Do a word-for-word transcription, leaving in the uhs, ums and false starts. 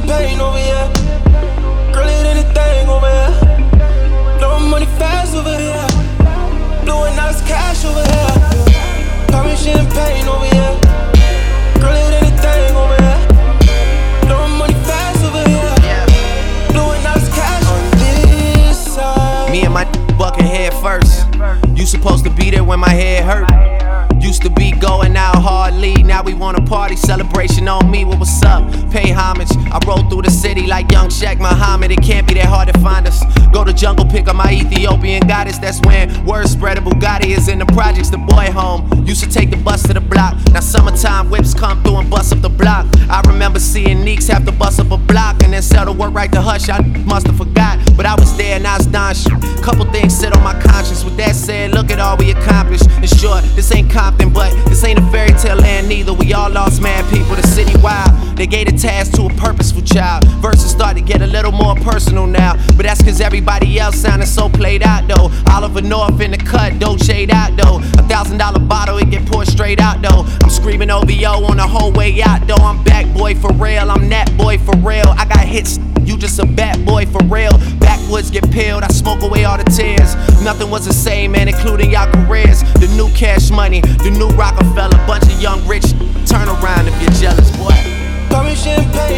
champagne over here. Girl, it anything over here. Blowing money fast over here. Blowing out this cash over here. Pop me champagne over here. Girl, it anything over here. Blowing money fast over here. Blowing out this cash on this side. Me and my bucket head first. You supposed to be there when my head hurt. Used to be going out hardly, now we want a party, celebration on me, what what's up? Pay homage, I roll through the city like young Shaq Muhammad, it can't be that hard to find us. Go to jungle, pick up my Ethiopian goddess, that's when word spread a Bugatti is in the projects, the boy home. Used to take the bus to the block, now summertime whips come through and bust up the block. I remember seeing Neeks have to bust up a block and then sell the work right to Hush, I must have forgot, but I was there and I was done shit. Couple things sit on my conscience, with that said, look at all we accomplished. In short, this ain't Compton, but this ain't a fairy tale land neither. We all lost mad people, the city wild. They gave the task to a purposeful child. Verses start to get a little more personal now, but that's cause everybody else sounded so played out though. Oliver North in the cut, Dolce out though. A thousand dollar bottle, it get poured straight out though. I'm screaming O V O on the whole way out though. I'm back boy for real, I'm that boy for real. I got hits, you just a bad boy for real. Backwoods get peeled, I smoke away all the tears. Nothing was the same, man, including y'all careers. The new Cash Money, the new Rockefeller, bunch of young rich. Turn around if you're jealous, boy. Pop me champagne